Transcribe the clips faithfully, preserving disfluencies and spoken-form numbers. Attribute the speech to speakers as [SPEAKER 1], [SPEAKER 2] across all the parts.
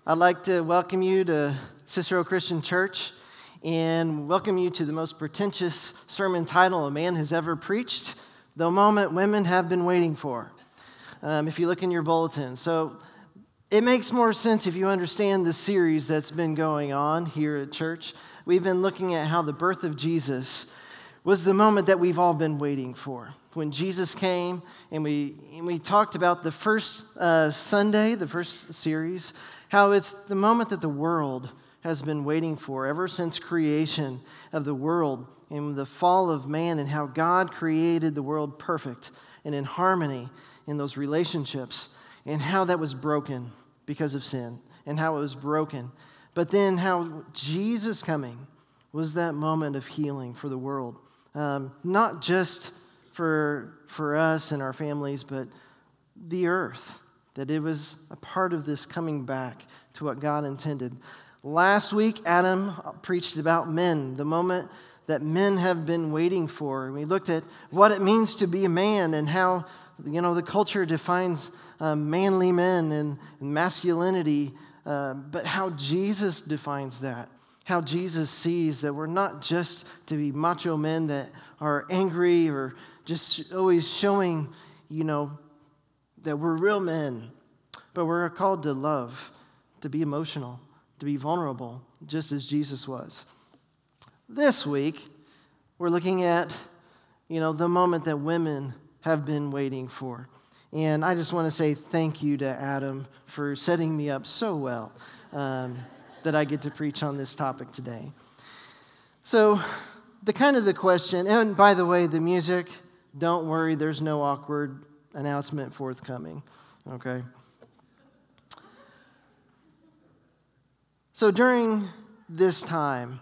[SPEAKER 1] I'd like to welcome you to Cicero Christian Church and welcome you to the most pretentious sermon title a man has ever preached, The Moment Women Have Been Waiting For, um, if you look in your bulletin. So it makes more sense if you understand the series that's been going on here at church. We've been looking at how the birth of Jesus was the moment that we've all been waiting for. When Jesus came, and we and we talked about the first uh, Sunday, the first series, how it's the moment that the world has been waiting for ever since creation of the world and the fall of man, and how God created the world perfect and in harmony in those relationships, and how that was broken because of sin, and how it was broken. But then how Jesus coming was that moment of healing for the world. Um, not just for, for us and our families, but the earth. That it was a part of this coming back to what God intended. Last week, Adam preached about men, the moment that men have been waiting for. We looked at what it means to be a man and how, you know, the culture defines uh, manly men and, and masculinity, uh, but how Jesus defines that. How Jesus sees that we're not just to be macho men that are angry or just always showing, you know, that we're real men, but we're called to love, to be emotional, to be vulnerable, just as Jesus was. This week, we're looking at, you know, the moment that women have been waiting for. And I just want to say thank you to Adam for setting me up so well um, that I get to preach on this topic today. So, the kind of the question, and by the way, the music, don't worry, there's no awkward announcement forthcoming, okay? So during this time,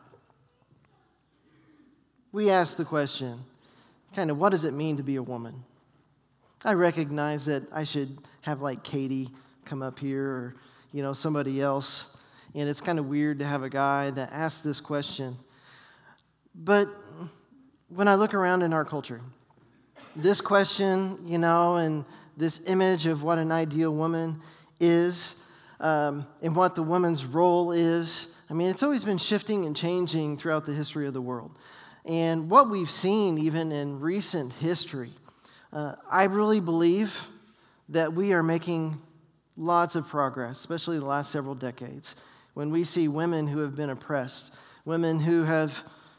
[SPEAKER 1] we ask the question, kind of, what does it mean to be a woman? I recognize that I should have like Katie come up here or, you know, somebody else, and it's kind of weird to have a guy that asks this question. But when I look around in our culture, this question, you know, and this image of what an ideal woman is, um, and what the woman's role is, I mean, it's always been shifting and changing throughout the history of the world. And what we've seen even in recent history, uh, I really believe that we are making lots of progress, especially the last several decades, when we see women who have been oppressed, women who have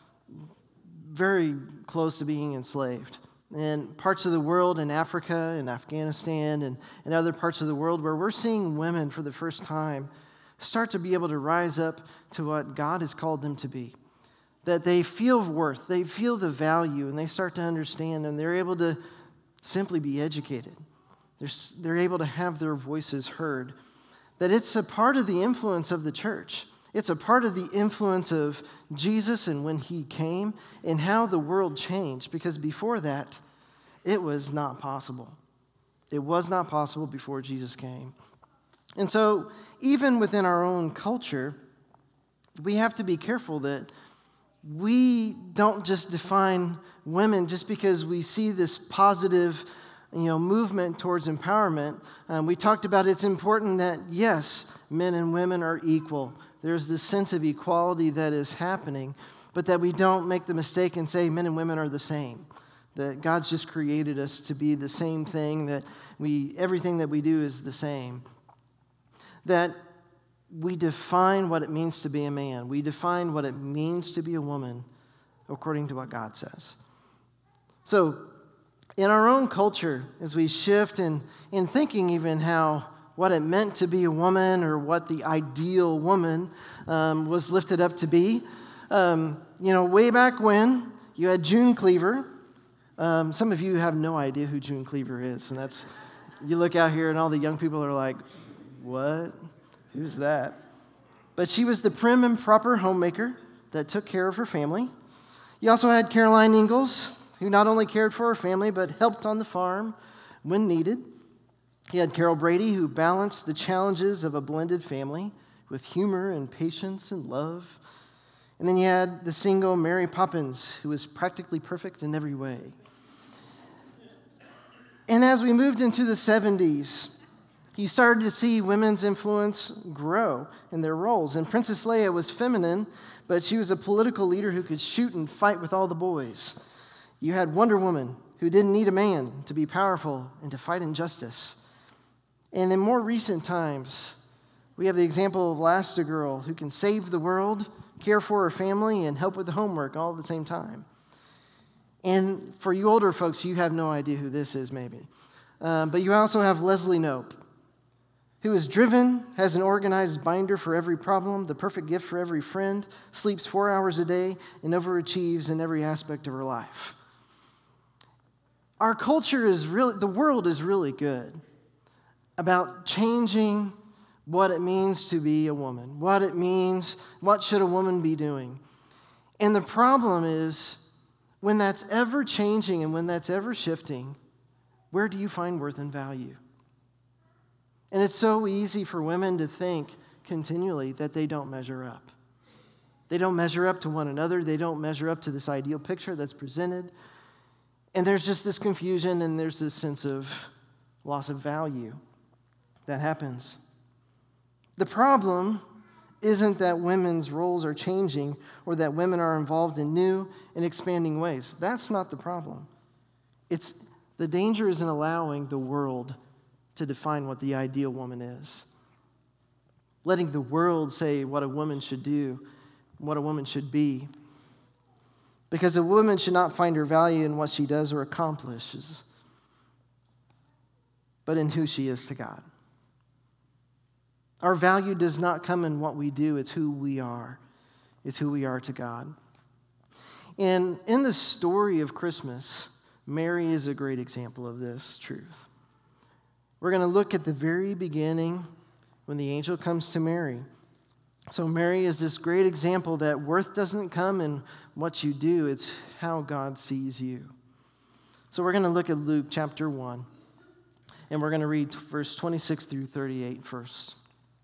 [SPEAKER 1] very close to being enslaved. And parts of the world in Africa and Afghanistan and, and other parts of the world where we're seeing women for the first time start to be able to rise up to what God has called them to be. That they feel worth, they feel the value, and they start to understand, and they're able to simply be educated. They're, they're able to have their voices heard. That it's a part of the influence of the church. It's a part of the influence of Jesus and when he came and how the world changed. Because before that, it was not possible. It was not possible before Jesus came. And so, even within our own culture, we have to be careful that we don't just define women just because we see this positive, you know, movement towards empowerment. Um, we talked about it's important that, yes, men and women are equal. There's this sense of equality that is happening, but that we don't make the mistake and say men and women are the same. That God's just created us to be the same thing, that we everything that we do is the same. That we define what it means to be a man. We define what it means to be a woman according to what God says. So, in our own culture, as we shift in, in thinking even how what it meant to be a woman or what the ideal woman um, was lifted up to be. Um, you know, way back when, you had June Cleaver. Um, some of you have no idea who June Cleaver is, and that's, you look out here and all the young people are like, what? Who's that? But she was the prim and proper homemaker that took care of her family. You also had Caroline Ingalls, who not only cared for her family, but helped on the farm when needed. He had Carol Brady, who balanced the challenges of a blended family with humor and patience and love. And then you had the single Mary Poppins, who was practically perfect in every way. And as we moved into the seventies, He started to see women's influence grow in their roles. And Princess Leia was feminine, but she was a political leader who could shoot and fight with all the boys. You had Wonder Woman, who didn't need a man to be powerful and to fight injustice. And in more recent times, we have the example of Elastigirl, who can save the world, care for her family, and help with the homework all at the same time. And for you older folks, you have no idea who this is, maybe. Um, but you also have Leslie Knope, who is driven, has an organized binder for every problem, the perfect gift for every friend, sleeps four hours a day, and overachieves in every aspect of her life. Our culture is really, the world is really good about changing what it means to be a woman, what it means, what should a woman be doing. And the problem is, when that's ever changing and when that's ever shifting, where do you find worth and value? And it's so easy for women to think continually that they don't measure up. They don't measure up to one another. They don't measure up to this ideal picture that's presented. And there's just this confusion and there's this sense of loss of value that happens. The problem isn't that women's roles are changing or that women are involved in new and expanding ways. That's not the problem. It's the danger is in allowing the world to define what the ideal woman is. Letting the world say what a woman should do, what a woman should be. Because a woman should not find her value in what she does or accomplishes, but in who she is to God. Our value does not come in what we do, it's who we are. It's who we are to God. And in the story of Christmas, Mary is a great example of this truth. We're going to look at the very beginning when the angel comes to Mary. So Mary is this great example that worth doesn't come in what you do, it's how God sees you. So we're going to look at Luke chapter one, and we're going to read verse twenty-six through thirty-eight first.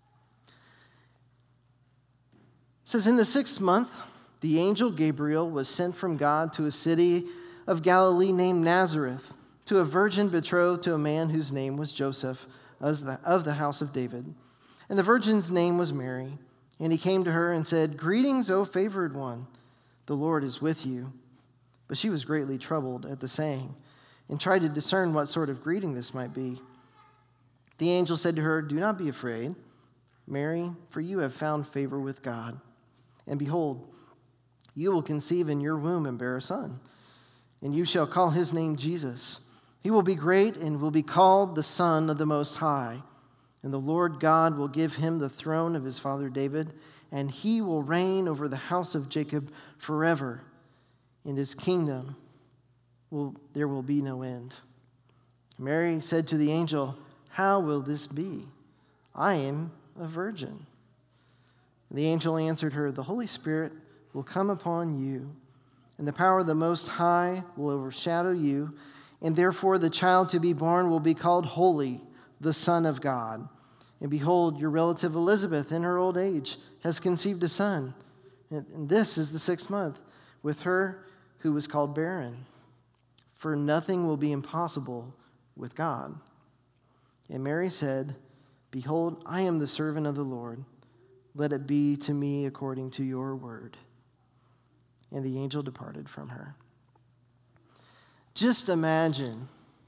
[SPEAKER 1] It says, in the sixth month, the angel Gabriel was sent from God to a city of Galilee named Nazareth, to a virgin betrothed to a man whose name was Joseph of the house of David. And the virgin's name was Mary. And he came to her and said, greetings, O favored one, the Lord is with you. But she was greatly troubled at the saying, and tried to discern what sort of greeting this might be. The angel said to her, do not be afraid, Mary, for you have found favor with God. And behold, you will conceive in your womb and bear a son, and you shall call his name Jesus. He will be great and will be called the Son of the Most High. And the Lord God will give him the throne of his father David, and he will reign over the house of Jacob forever. In his kingdom will, there will be no end. Mary said to the angel, how will this be? I am a virgin. The angel answered her, the Holy Spirit will come upon you, and the power of the Most High will overshadow you, and therefore the child to be born will be called Holy, the Son of God. And behold, your relative Elizabeth, in her old age, has conceived a son. And this is the sixth month with her who was called barren. For nothing will be impossible with God. And Mary said, behold, I am the servant of the Lord. Let it be to me according to your word. And the angel departed from her. Just imagine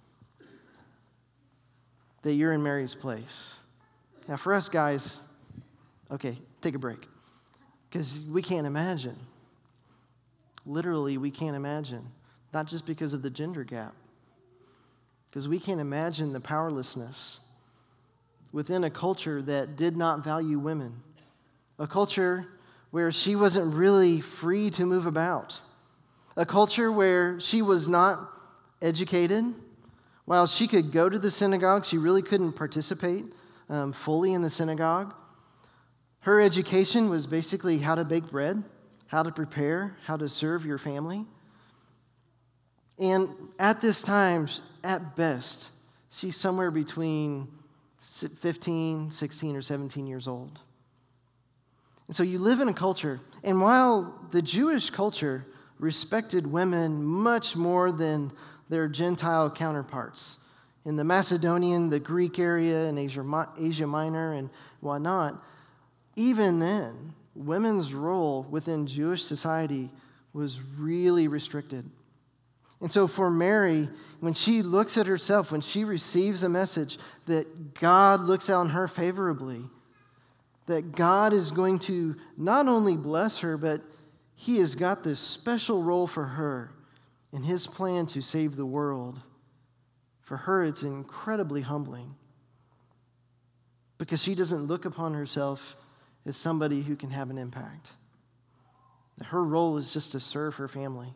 [SPEAKER 1] that you're in Mary's place. Now, for us guys, okay, take a break. Because we can't imagine. Literally, we can't imagine. Not just because of the gender gap. Because we can't imagine the powerlessness within a culture that did not value women. A culture where she wasn't really free to move about. A culture where she was not educated. While she could go to the synagogue, she really couldn't participate um, fully in the synagogue. Her education was basically how to bake bread, how to prepare, how to serve your family. And at this time, at best, she's somewhere between fifteen, sixteen, or seventeen years old. And so you live in a culture, and while the Jewish culture respected women much more than their Gentile counterparts, in the Macedonian, the Greek area, and Asia, Asia Minor and whatnot, even then, women's role within Jewish society was really restricted. And so for Mary, when she looks at herself, when she receives a message that God looks on her favorably, that God is going to not only bless her, but He has got this special role for her in His plan to save the world. For her, it's incredibly humbling because she doesn't look upon herself as somebody who can have an impact. Her role is just to serve her family.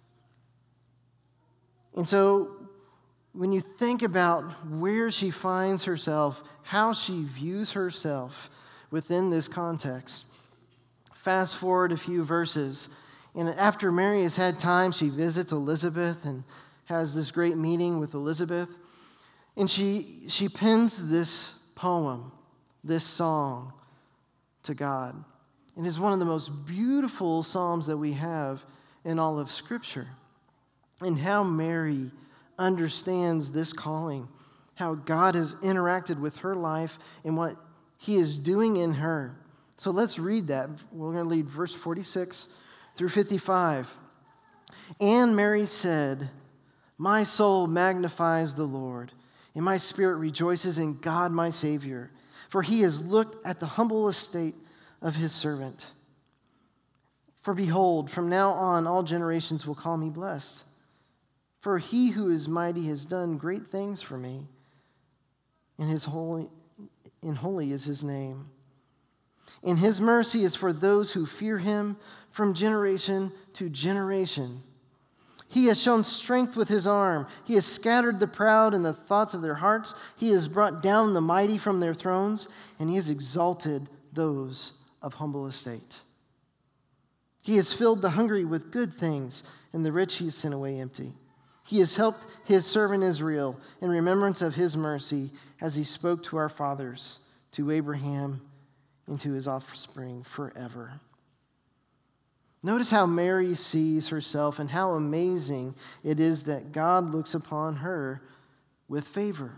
[SPEAKER 1] And so when you think about where she finds herself, how she views herself within this context, fast forward a few verses, and after Mary has had time, she visits Elizabeth and has this great meeting with Elizabeth, and she, she pens this poem, this song to God. It is one of the most beautiful psalms that we have in all of Scripture. And how Mary understands this calling, how God has interacted with her life and what He is doing in her. So let's read that. We're going to read verse forty-six through fifty-five. And Mary said, "My soul magnifies the Lord, and my spirit rejoices in God my Savior, for He has looked at the humble estate of His servant. For behold, from now on all generations will call me blessed. For He who is mighty has done great things for me, and His holy, and holy is His name. And His mercy is for those who fear Him from generation to generation. He has shown strength with His arm. He has scattered the proud in the thoughts of their hearts. He has brought down the mighty from their thrones, and He has exalted those of humble estate. He has filled the hungry with good things, and the rich He has sent away empty. He has helped His servant Israel in remembrance of His mercy, as He spoke to our fathers, to Abraham, and to his offspring forever." Notice how Mary sees herself and how amazing it is that God looks upon her with favor.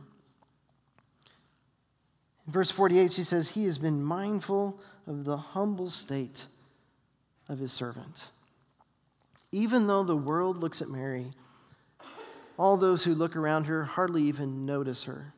[SPEAKER 1] In verse forty-eight, she says, "He has been mindful of the humble state of His servant." Even though the world looks at Mary, all those who look around her hardly even notice her.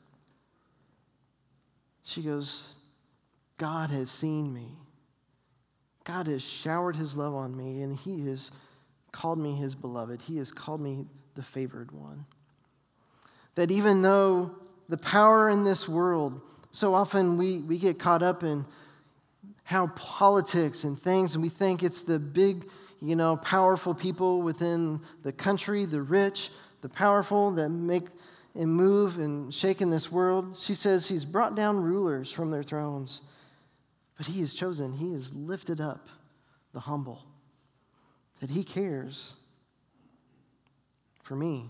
[SPEAKER 1] She goes, "God has seen me. God has showered His love on me, and He has called me His beloved. He has called me the favored one." That even though the power in this world, so often we, we get caught up in how politics and things, and we think it's the big, you know, powerful people within the country, the rich, the powerful that make and move and shake in this world. She says He's brought down rulers from their thrones, but He has chosen, He has lifted up the humble, that He cares for me.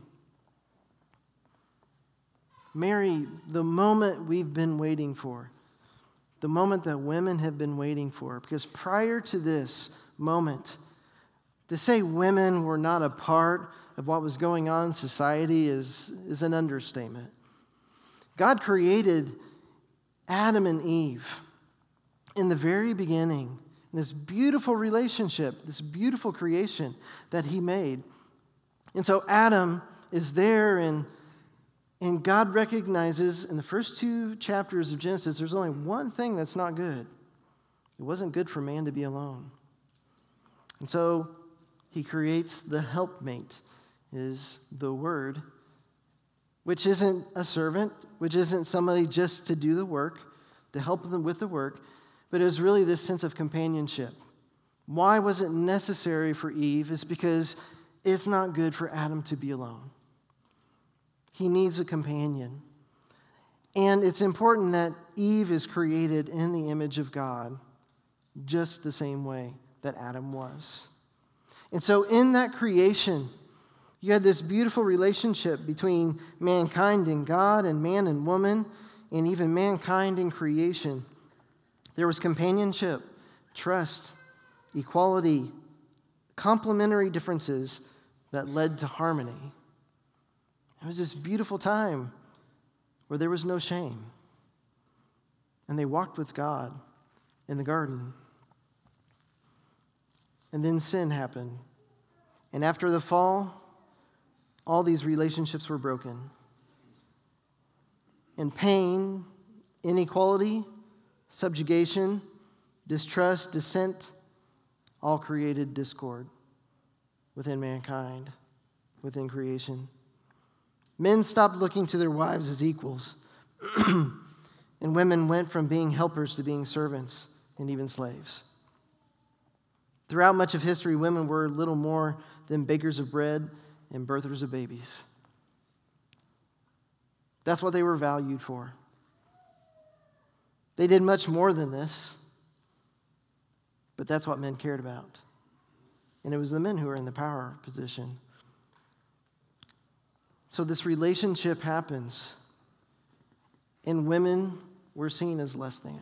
[SPEAKER 1] Mary, the moment we've been waiting for, the moment that women have been waiting for, because prior to this moment, to say women were not a part of what was going on in society is, is an understatement. God created Adam and Eve in the very beginning, this beautiful relationship, this beautiful creation that He made. And so Adam is there, and, and God recognizes in the first two chapters of Genesis, there's only one thing that's not good. It wasn't good for man to be alone. And so He creates the helpmate, is the Word, which isn't a servant, which isn't somebody just to do the work, to help them with the work, but it was really this sense of companionship. Why was it necessary for Eve? It's because it's not good for Adam to be alone. He needs a companion. And it's important that Eve is created in the image of God, just the same way that Adam was. And so in that creation, you had this beautiful relationship between mankind and God, and man and woman, and even mankind and creation. There was companionship, trust, equality, complementary differences that led to harmony. It was this beautiful time where there was no shame. And they walked with God in the garden. And then sin happened. And after the fall, all these relationships were broken. And pain, inequality, subjugation, distrust, dissent, all created discord within mankind, within creation. Men stopped looking to their wives as equals, and women went from being helpers to being servants and even slaves. Throughout much of history, women were little more than bakers of bread and birthers of babies. That's what they were valued for. They did much more than this, but that's what men cared about. And it was the men who were in the power position. So this relationship happens, and women were seen as less than.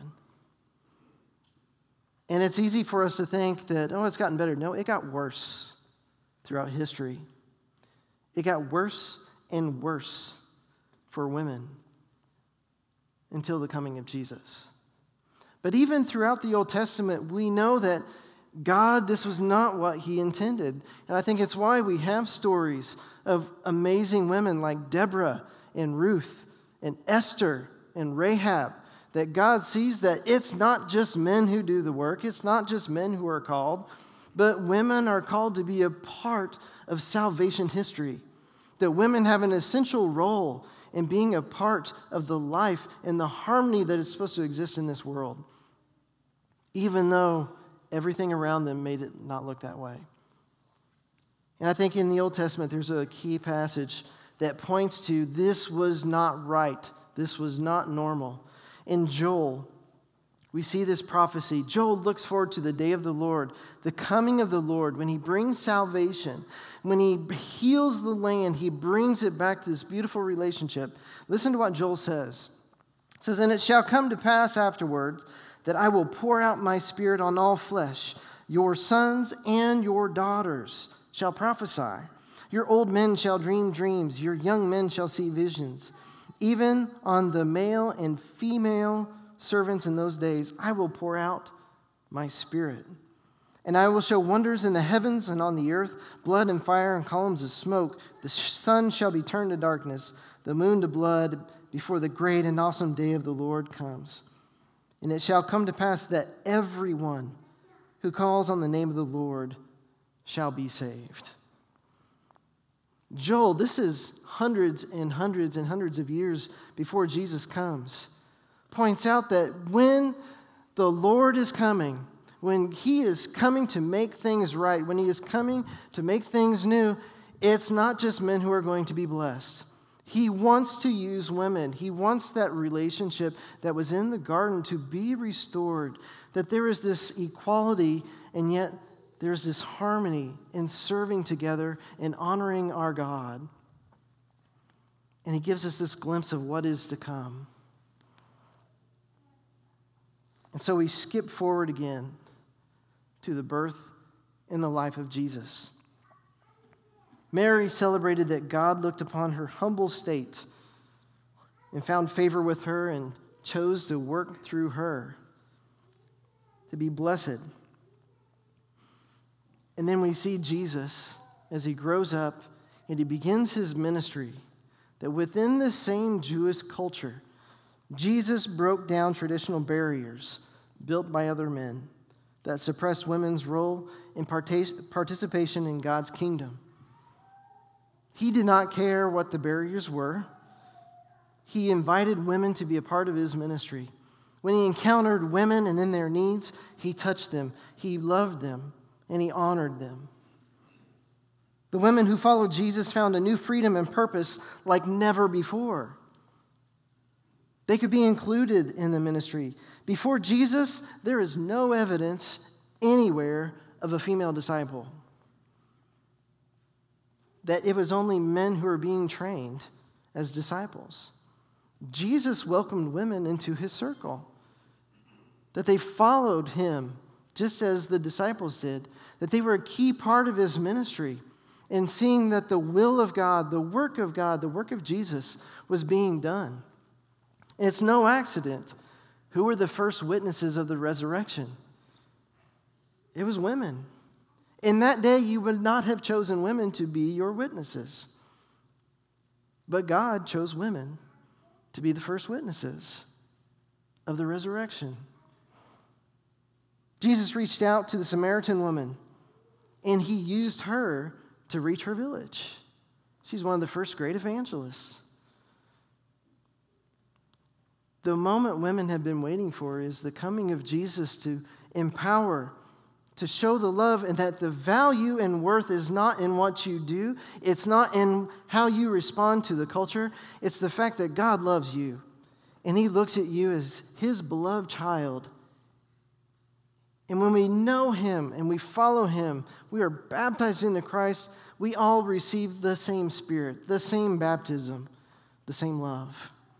[SPEAKER 1] And it's easy for us to think that, oh, it's gotten better. No, it got worse throughout history. It got worse and worse for women until the coming of Jesus. But even throughout the Old Testament, we know that God, this was not what he intended. And I think it's why we have stories of amazing women like Deborah and Ruth and Esther and Rahab, that God sees that it's not just men who do the work, it's not just men who are called, but women are called to be a part of salvation history. That women have an essential role in being a part of the life and the harmony that is supposed to exist in this world, even though everything around them made it not look that way. And I think in the Old Testament, there's a key passage that points to this was not right. This was not normal. In Joel, we see this prophecy. Joel looks forward to the day of the Lord, the coming of the Lord, when he brings salvation. When he heals the land, he brings it back to this beautiful relationship. Listen to what Joel says. It says, "And it shall come to pass afterward that I will pour out my spirit on all flesh. Your sons and your daughters shall prophesy. Your old men shall dream dreams. Your young men shall see visions. Even on the male and female servants in those days, I will pour out my spirit. And I will show wonders in the heavens and on the earth, blood and fire and columns of smoke. The sun shall be turned to darkness, the moon to blood, before the great and awesome day of the Lord comes. And it shall come to pass that everyone who calls on the name of the Lord shall be saved." Joel, this is hundreds and hundreds and hundreds of years before Jesus comes, points out that when the Lord is coming, when he is coming to make things right, when he is coming to make things new, it's not just men who are going to be blessed. He wants to use women. He wants that relationship that was in the garden to be restored, that there is this equality, and yet there's this harmony in serving together and honoring our God. And he gives us this glimpse of what is to come. And so we skip forward again to the birth and the life of Jesus. Mary celebrated that God looked upon her humble state and found favor with her and chose to work through her to be blessed. And then we see Jesus as he grows up and he begins his ministry, that within the same Jewish culture, Jesus broke down traditional barriers built by other men that suppressed women's role in participation in God's kingdom. He did not care what the barriers were. He invited women to be a part of his ministry. When he encountered women and in their needs, he touched them, he loved them, and he honored them. The women who followed Jesus found a new freedom and purpose like never before. They could be included in the ministry. Before Jesus, there is no evidence anywhere of a female disciple. That it was only men who were being trained as disciples. Jesus welcomed women into his circle. That they followed him just as the disciples did. That they were a key part of his ministry. And seeing that the will of God, the work of God, the work of Jesus was being done. It's no accident. Who were the first witnesses of the resurrection? It was women. In that day, you would not have chosen women to be your witnesses. But God chose women to be the first witnesses of the resurrection. Jesus reached out to the Samaritan woman, and he used her to reach her village. She's one of the first great evangelists. The moment women have been waiting for is the coming of Jesus to empower, to show the love, and that the value and worth is not in what you do. It's not in how you respond to the culture. It's the fact that God loves you, and he looks at you as his beloved child. And when we know him and we follow him, we are baptized into Christ, we all receive the same Spirit, the same baptism, the same love.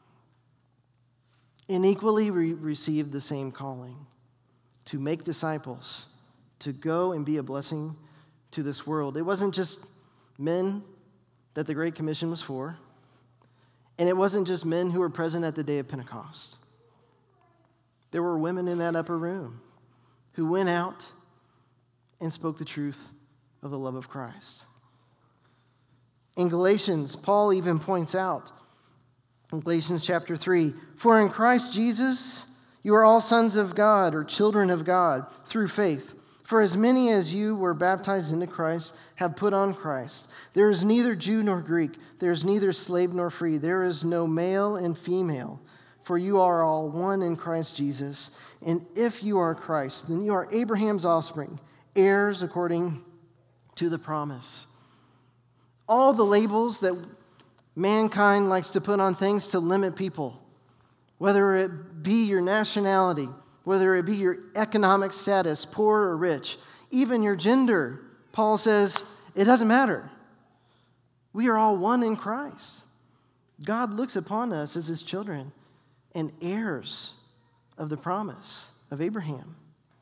[SPEAKER 1] And equally, we receive the same calling to make disciples, to go and be a blessing to this world. It wasn't just men that the Great Commission was for, and it wasn't just men who were present at the day of Pentecost. There were women in that upper room who went out and spoke the truth of the love of Christ. In Galatians, Paul even points out, in Galatians chapter three, for in Christ Jesus you are all sons of God, or children of God, through faith. For as many as you were baptized into Christ have put on Christ. There is neither Jew nor Greek, there is neither slave nor free, there is no male and female, for you are all one in Christ Jesus. And if you are Christ, then you are Abraham's offspring, heirs according to the promise. All the labels that mankind likes to put on things to limit people, whether it be your nationality, whether it be your economic status, poor or rich, even your gender, Paul says, it doesn't matter. We are all one in Christ. God looks upon us as his children and heirs of the promise of Abraham.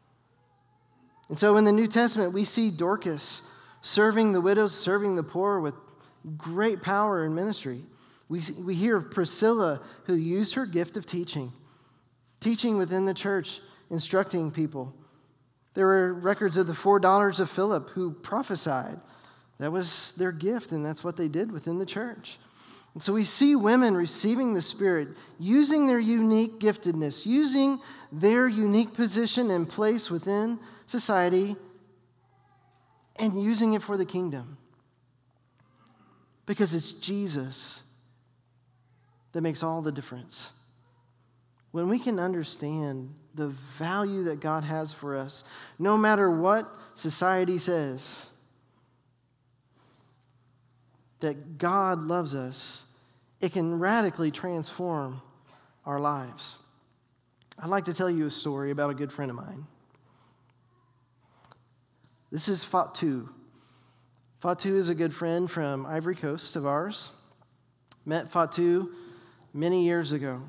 [SPEAKER 1] And so in the New Testament, we see Dorcas serving the widows, serving the poor with great power in ministry. We, we hear of Priscilla, who used her gift of teaching, teaching within the church, instructing people. There were records of the four daughters of Philip who prophesied. That was their gift, and that's what they did within the church. And so we see women receiving the Spirit, using their unique giftedness, using their unique position and place within society, and using it for the kingdom. Because it's Jesus that makes all the difference. When we can understand the value that God has for us, no matter what society says, that God loves us, it can radically transform our lives. I'd like to tell you a story about a good friend of mine. This is Fatu. Fatu is a good friend from Ivory Coast of ours. Met Fatu many years ago.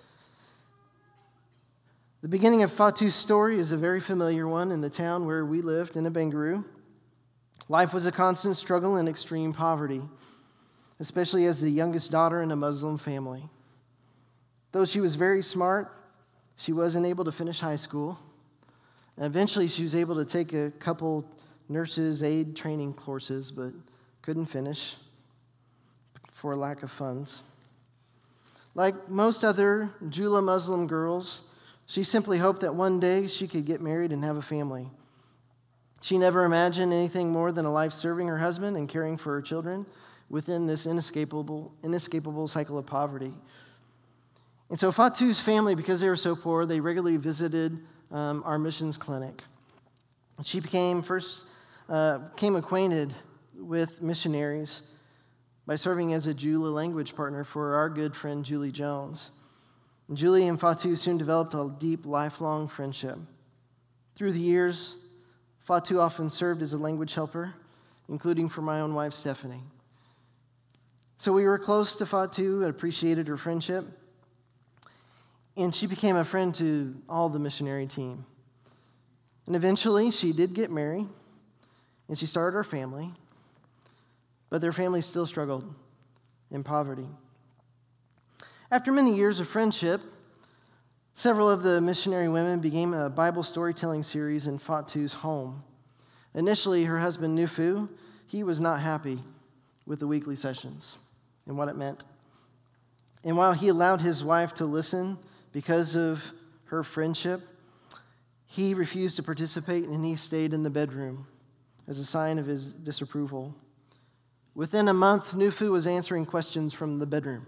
[SPEAKER 1] The beginning of Fatu's story is a very familiar one in the town where we lived in Abangaru. Life was a constant struggle and extreme poverty, especially as the youngest daughter in a Muslim family. Though she was very smart, she wasn't able to finish high school. And eventually she was able to take a couple nurses' aid training courses, but couldn't finish for lack of funds. Like most other Jula Muslim girls, she simply hoped that one day she could get married and have a family. She never imagined anything more than a life serving her husband and caring for her children within this inescapable, inescapable cycle of poverty. And so Fatu's family, because they were so poor, they regularly visited um, our missions clinic. She became first uh, became acquainted with missionaries by serving as a Jula language partner for our good friend Julie Jones. And Julie and Fatu soon developed a deep, lifelong friendship. Through the years, Fatu often served as a language helper, including for my own wife, Stephanie. So we were close to Fatu and appreciated her friendship. And she became a friend to all the missionary team. And eventually, she did get married, and she started her family. But their family still struggled in poverty. After many years of friendship, several of the missionary women began a Bible storytelling series in Fatu's home. Initially, her husband, Nufu, he was not happy with the weekly sessions and what it meant. And while he allowed his wife to listen because of her friendship, he refused to participate and he stayed in the bedroom as a sign of his disapproval. Within a month, Nufu was answering questions from the bedroom.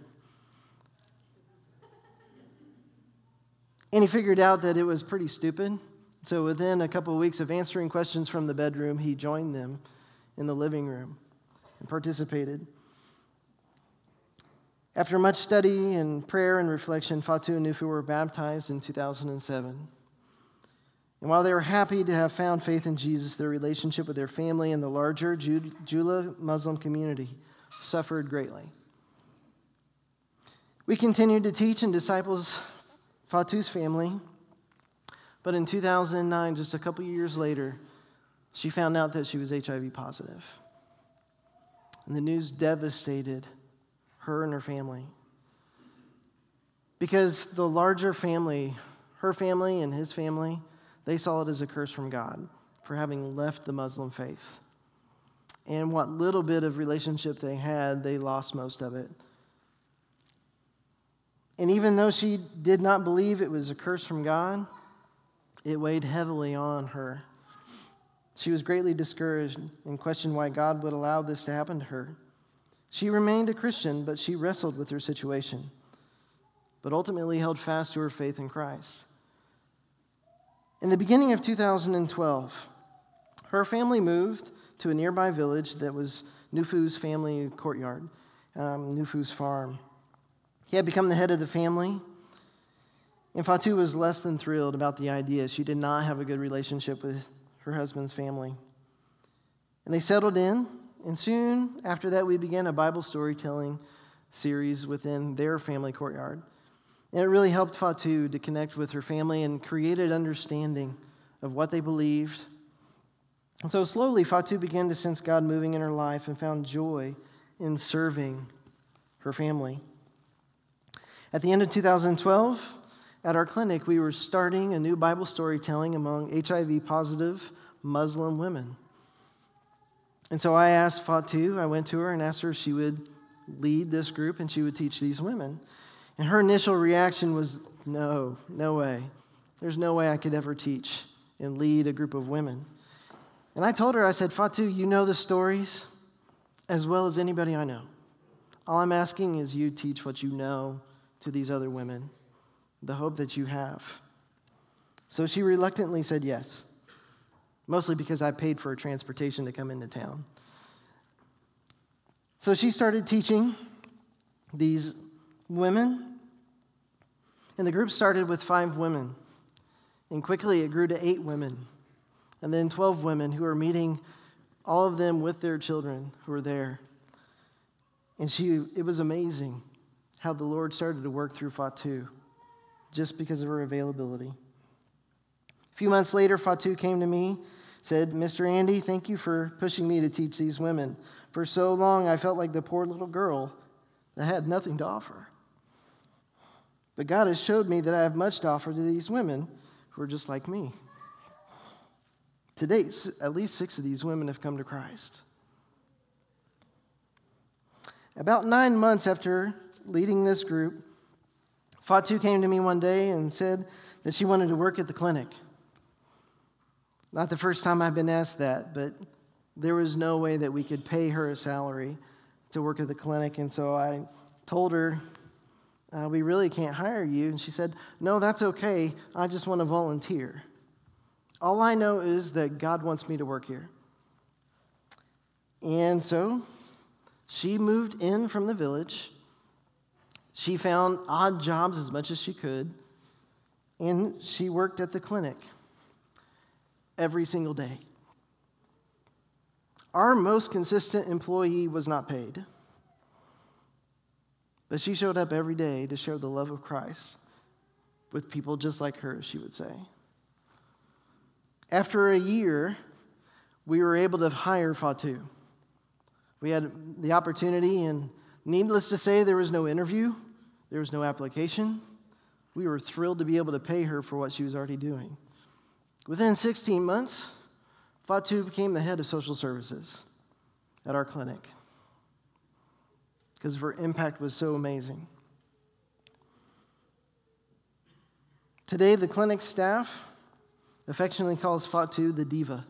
[SPEAKER 1] And he figured out that it was pretty stupid. So within a couple of weeks of answering questions from the bedroom, he joined them in the living room and participated. After much study and prayer and reflection, Fatu and Nufu were baptized in two thousand seven. And while they were happy to have found faith in Jesus, their relationship with their family and the larger Jula Muslim community suffered greatly. We continued to teach and disciple Fatu's family, but in two thousand nine, just a couple years later, she found out that she was H I V positive. And the news devastated her and her family. Because the larger family, her family and his family, they saw it as a curse from God for having left the Muslim faith. And what little bit of relationship they had, they lost most of it. And even though she did not believe it was a curse from God, it weighed heavily on her. She was greatly discouraged and questioned why God would allow this to happen to her. She remained a Christian, but she wrestled with her situation, but ultimately held fast to her faith in Christ. In the beginning of two thousand twelve, her family moved to a nearby village that was Nufu's family courtyard, um, Nufu's farm. He had become the head of the family, and Fatu was less than thrilled about the idea. She did not have a good relationship with her husband's family. And they settled in, and soon after that, we began a Bible storytelling series within their family courtyard. And it really helped Fatu to connect with her family and created understanding of what they believed. And so slowly, Fatu began to sense God moving in her life and found joy in serving her family. At the end of two thousand twelve, at our clinic, we were starting a new Bible storytelling among H I V-positive Muslim women. And so I asked Fatu, I went to her and asked her if she would lead this group and she would teach these women. And her initial reaction was, no, no way. There's no way I could ever teach and lead a group of women. And I told her, I said, Fatu, you know the stories as well as anybody I know. All I'm asking is you teach what you know to these other women, the hope that you have. So she reluctantly said yes, mostly because I paid for her transportation to come into town. So she started teaching these women, and the group started with five women, and quickly it grew to eight women, and then twelve women who were meeting, all of them with their children who were there. And she, it was amazing how the Lord started to work through Fatu just because of her availability. A few months later, Fatu came to me, said, Mister Andy, thank you for pushing me to teach these women. For so long, I felt like the poor little girl that had nothing to offer. But God has showed me that I have much to offer to these women who are just like me. To date, at least six of these women have come to Christ. About nine months after leading this group, Fatu came to me one day and said that she wanted to work at the clinic. Not the first time I've been asked that, but there was no way that we could pay her a salary to work at the clinic. And so I told her, uh, we really can't hire you. And she said, no, that's okay. I just want to volunteer. All I know is that God wants me to work here. And so she moved in from the village. She found odd jobs as much as she could, and she worked at the clinic every single day. Our most consistent employee was not paid, but she showed up every day to share the love of Christ with people just like her, she would say. After a year, we were able to hire Fatu. We had the opportunity, and needless to say, there was no interview. There was no application. We were thrilled to be able to pay her for what she was already doing. Within sixteen months, Fatu became the head of social services at our clinic because her impact was so amazing. Today, the clinic staff affectionately calls Fatu the diva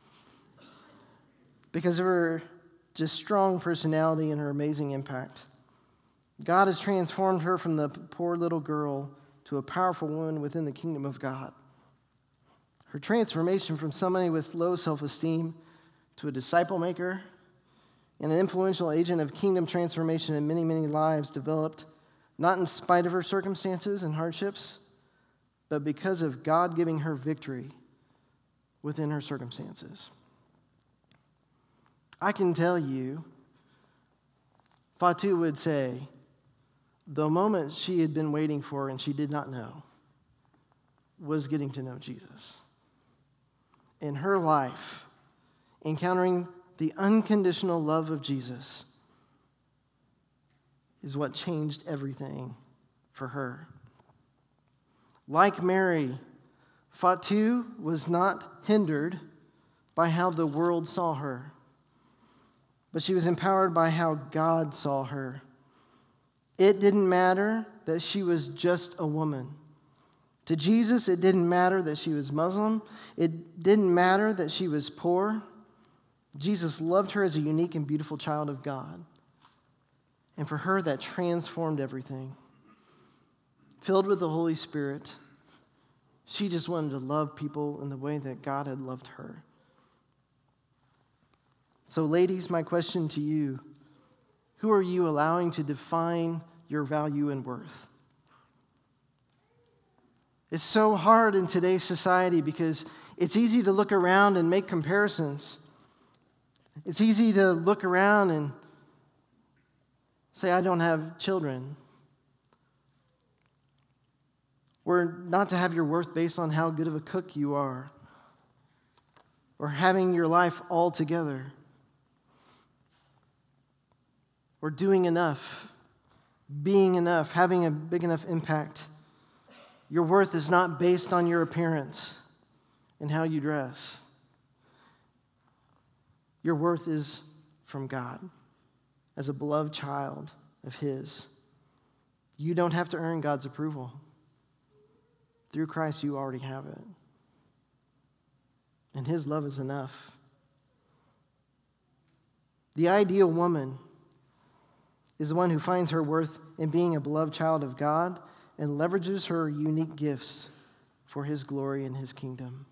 [SPEAKER 1] because of her just strong personality and her amazing impact. God has transformed her from the poor little girl to a powerful woman within the kingdom of God. Her transformation from somebody with low self-esteem to a disciple maker and an influential agent of kingdom transformation in many, many lives developed not in spite of her circumstances and hardships, but because of God giving her victory within her circumstances. I can tell you, Fatu would say, the moment she had been waiting for and she did not know was getting to know Jesus. In her life, encountering the unconditional love of Jesus is what changed everything for her. Like Mary, Fatu was not hindered by how the world saw her, but she was empowered by how God saw her. It didn't matter that she was just a woman. To Jesus, it didn't matter that she was Muslim. It didn't matter that she was poor. Jesus loved her as a unique and beautiful child of God. And for her, that transformed everything. Filled with the Holy Spirit, she just wanted to love people in the way that God had loved her. So, ladies, my question to you, who are you allowing to define your value and worth? It's so hard in today's society because it's easy to look around and make comparisons. It's easy to look around and say, I don't have children. Or not to have your worth based on how good of a cook you are. Or having your life all together. Or doing enough. Being enough. Having a big enough impact. Your worth is not based on your appearance and how you dress. Your worth is from God as a beloved child of His. You don't have to earn God's approval. Through Christ, you already have it. And His love is enough. The ideal woman is the one who finds her worth in being a beloved child of God and leverages her unique gifts for His glory and His kingdom.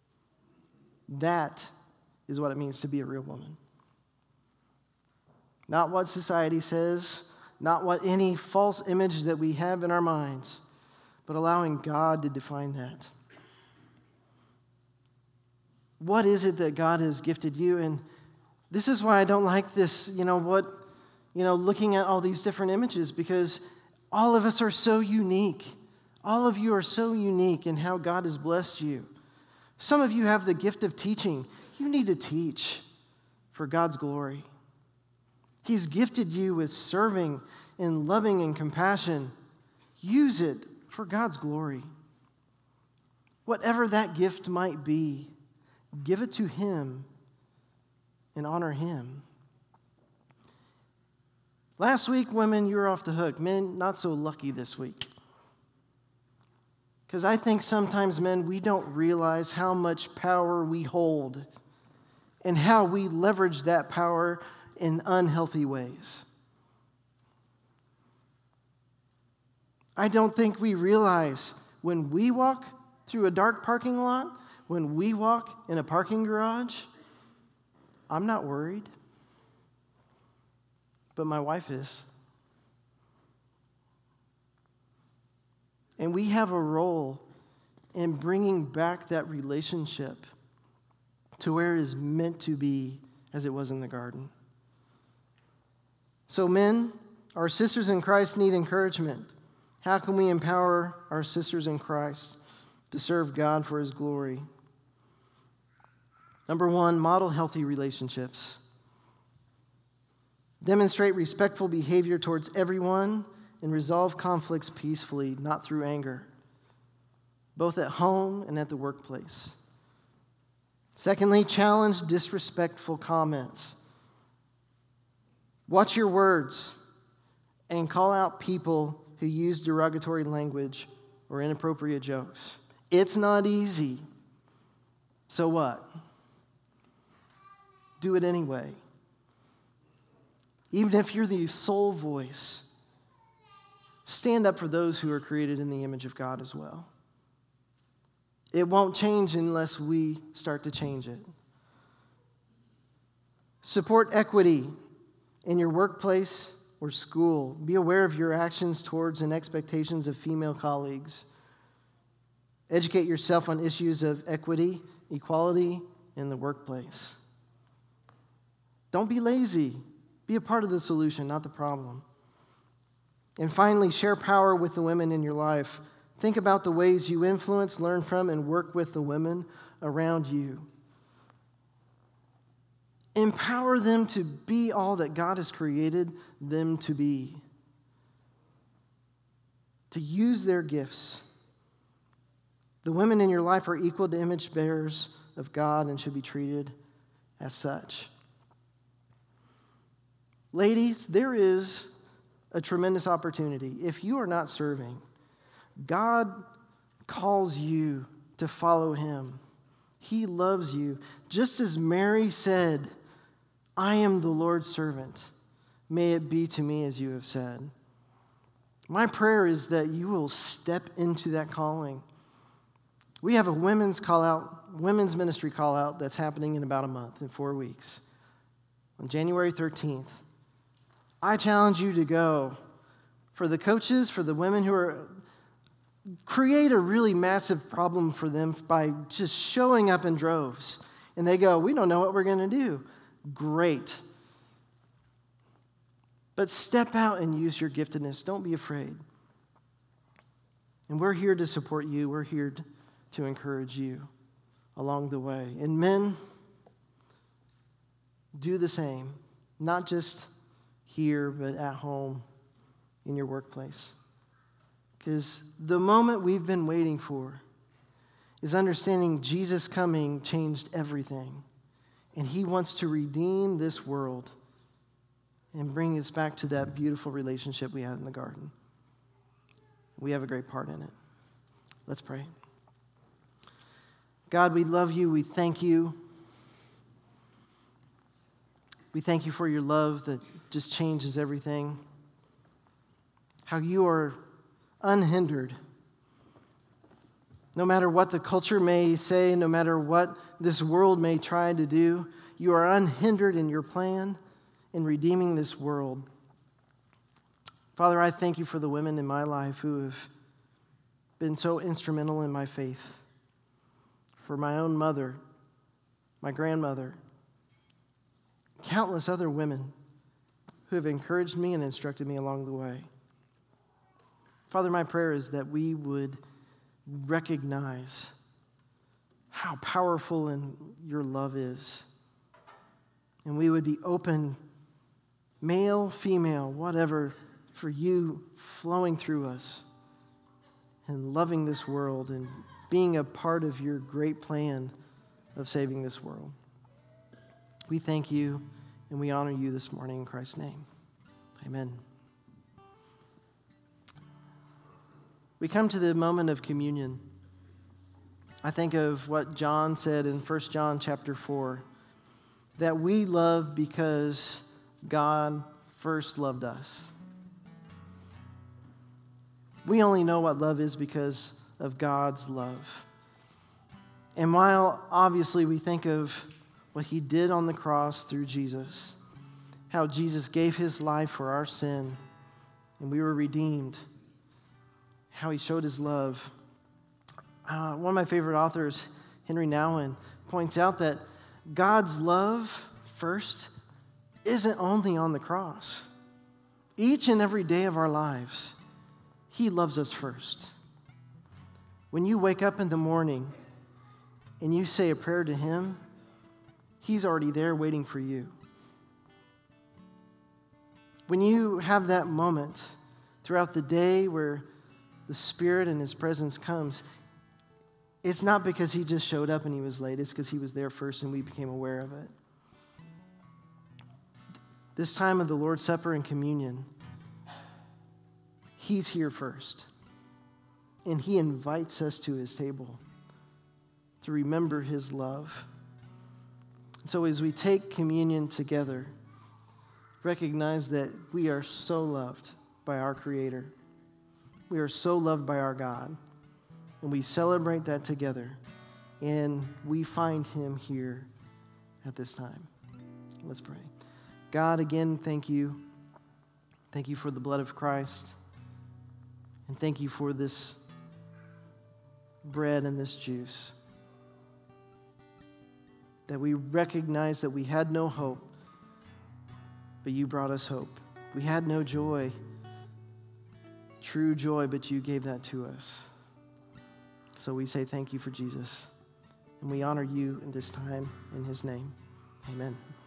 [SPEAKER 1] That is what it means to be a real woman. Not what society says, not what any false image that we have in our minds, but allowing God to define that. What is it that God has gifted you? And this is why I don't like this, you know, what, you know, looking at all these different images, because all of us are so unique. All of you are so unique in how God has blessed you. Some of you have the gift of teaching. You need to teach for God's glory. He's gifted you with serving and loving and compassion. Use it for God's glory. Whatever that gift might be, give it to Him and honor Him. Last week, women, you were off the hook. Men, not so lucky this week. Because I think sometimes, men, we don't realize how much power we hold and how we leverage that power in unhealthy ways. I don't think we realize when we walk through a dark parking lot, when we walk in a parking garage, I'm not worried. But my wife is. And we have a role in bringing back that relationship to where it is meant to be as it was in the garden. So men, our sisters in Christ need encouragement. How can we empower our sisters in Christ to serve God for His glory? Number one, model healthy relationships. Demonstrate respectful behavior towards everyone and resolve conflicts peacefully, not through anger, both at home and at the workplace. Secondly, challenge disrespectful comments. Watch your words and call out people who use derogatory language or inappropriate jokes. It's not easy. So what? Do it anyway. Even if you're the sole voice, stand up for those who are created in the image of God as well. It won't change unless we start to change it. Support equity in your workplace or school. Be aware of your actions towards and expectations of female colleagues. Educate yourself on issues of equity, equality in the workplace. Don't be lazy. Be a part of the solution, not the problem. And finally, share power with the women in your life. Think about the ways you influence, learn from, and work with the women around you. Empower them to be all that God has created them to be. To use their gifts. The women in your life are equal to image bearers of God and should be treated as such. Ladies, there is a tremendous opportunity. If you are not serving, God calls you to follow him. He loves you. Just as Mary said, I am the Lord's servant. May it be to me as you have said. My prayer is that you will step into that calling. We have a women's call out, women's ministry call out that's happening in about a month, in four weeks. On January thirteenth. I challenge you to go. For the coaches, for the women who are, create a really massive problem for them by just showing up in droves. And they go, we don't know what we're going to do. Great. But step out and use your giftedness. Don't be afraid. And we're here to support you. We're here to encourage you along the way. And men, do the same. Not just here, but at home, in your workplace. Because the moment we've been waiting for is understanding Jesus coming changed everything. And he wants to redeem this world and bring us back to that beautiful relationship we had in the garden. We have a great part in it. Let's pray. God, we love you. We thank you. We thank you for your love that just changes everything. How you are unhindered. No matter what the culture may say, no matter what this world may try to do, you are unhindered in your plan in redeeming this world. Father, I thank you for the women in my life who have been so instrumental in my faith. For my own mother, my grandmother, countless other women who have encouraged me and instructed me along the way. Father, my prayer is that we would recognize how powerful and your love is. And we would be open, male, female, whatever, for you flowing through us and loving this world and being a part of your great plan of saving this world. We thank you and we honor you this morning in Christ's name. Amen. We come to the moment of communion. I think of what John said in First John chapter four, that we love because God first loved us. We only know what love is because of God's love. And while obviously we think of what he did on the cross through Jesus, how Jesus gave his life for our sin and we were redeemed, how he showed his love. Uh, one of my favorite authors, Henry Nouwen, points out that God's love first isn't only on the cross. Each and every day of our lives, he loves us first. When you wake up in the morning and you say a prayer to him, he's already there waiting for you. When you have that moment throughout the day where the Spirit and His presence comes, it's not because He just showed up and He was late. It's because He was there first and we became aware of it. This time of the Lord's Supper and communion, He's here first. And He invites us to His table to remember His love. And so as we take communion together, recognize that we are so loved by our Creator. We are so loved by our God. And we celebrate that together. And we find Him here at this time. Let's pray. God, again, thank you. Thank you for the blood of Christ. And thank you for this bread and this juice. That we recognize that we had no hope, but you brought us hope. We had no joy, true joy, but you gave that to us. So we say thank you for Jesus. And we honor you in this time in His name. Amen.